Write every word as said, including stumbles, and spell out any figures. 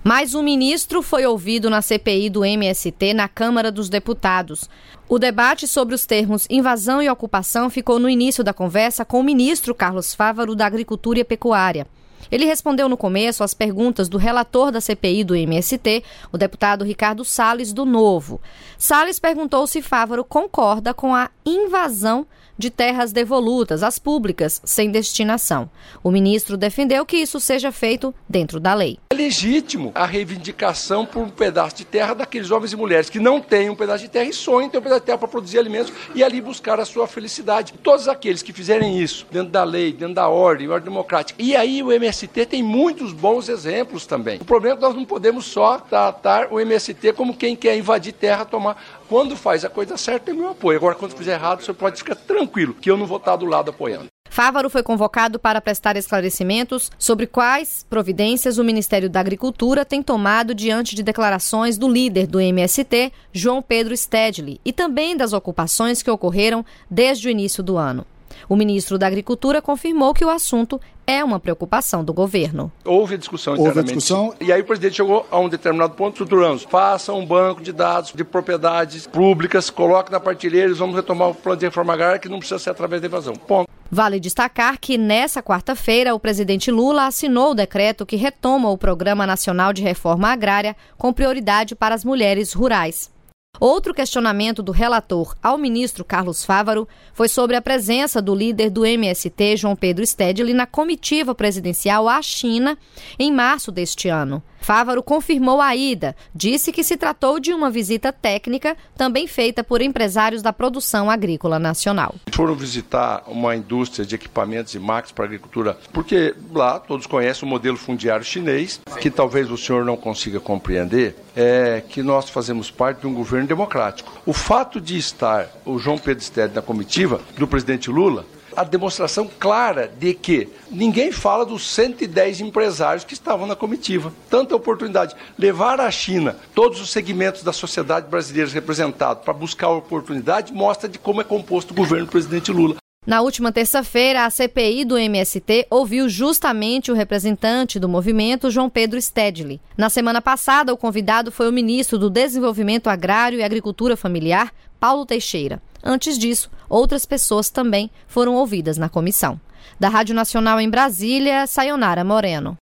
Mais um ministro foi ouvido na C P I do M S T na Câmara dos Deputados. O debate sobre os termos invasão e ocupação ficou no início da conversa com o ministro Carlos Fávaro da Agricultura e Pecuária. Ele respondeu no começo às perguntas do relator da C P I do M S T, o deputado Ricardo Salles, do Novo. Salles perguntou se Fávaro concorda com a invasão de terras devolutas, as públicas, sem destinação. O ministro defendeu que isso seja feito dentro da lei. É legítimo a reivindicação por um pedaço de terra daqueles homens e mulheres que não têm um pedaço de terra e sonham em ter um pedaço de terra para produzir alimentos e ali buscar a sua felicidade. Todos aqueles que fizerem isso, dentro da lei, dentro da ordem, ordem democrática. E aí o M S T tem muitos bons exemplos também. O problema é que nós não podemos só tratar o M S T como quem quer invadir terra, tomar. Quando faz a coisa certa, tem meu apoio. Agora, quando fizer errado, você pode ficar tranquilo, que eu não vou estar do lado apoiando. Fávaro foi convocado para prestar esclarecimentos sobre quais providências o Ministério da Agricultura tem tomado diante de declarações do líder do M S T, João Pedro Stedley, e também das ocupações que ocorreram desde o início do ano. O ministro da Agricultura confirmou que o assunto é uma preocupação do governo. Houve a discussão internamente. Houve a discussão. E aí o presidente chegou a um determinado ponto, estruturando. Faça um banco de dados de propriedades públicas, coloque na partilheira e vamos retomar o plano de reforma agrária que não precisa ser através da invasão. Ponto. Vale destacar que nessa quarta-feira o presidente Lula assinou o decreto que retoma o Programa Nacional de Reforma Agrária com prioridade para as mulheres rurais. Outro questionamento do relator ao ministro Carlos Fávaro foi sobre a presença do líder do M S T, João Pedro Stedley, na comitiva presidencial à China em março deste ano. Fávaro confirmou a ida, disse que se tratou de uma visita técnica também feita por empresários da produção agrícola nacional. Foram visitar uma indústria de equipamentos e máquinas para a agricultura, porque lá todos conhecem o modelo fundiário chinês, que talvez o senhor não consiga compreender, é que nós fazemos parte de um governo democrático. O fato de estar o João Pedro Stedley na comitiva do presidente Lula, a demonstração clara de que ninguém fala dos cento e dez empresários que estavam na comitiva. Tanta oportunidade. Levar à China todos os segmentos da sociedade brasileira representados para buscar a oportunidade mostra de como é composto o governo do presidente Lula. Na última terça-feira, a C P I do M S T ouviu justamente o representante do movimento, João Pedro Stedley. Na semana passada, o convidado foi o ministro do Desenvolvimento Agrário e Agricultura Familiar, Paulo Teixeira. Antes disso, outras pessoas também foram ouvidas na comissão. Da Rádio Nacional em Brasília, Sayonara Moreno.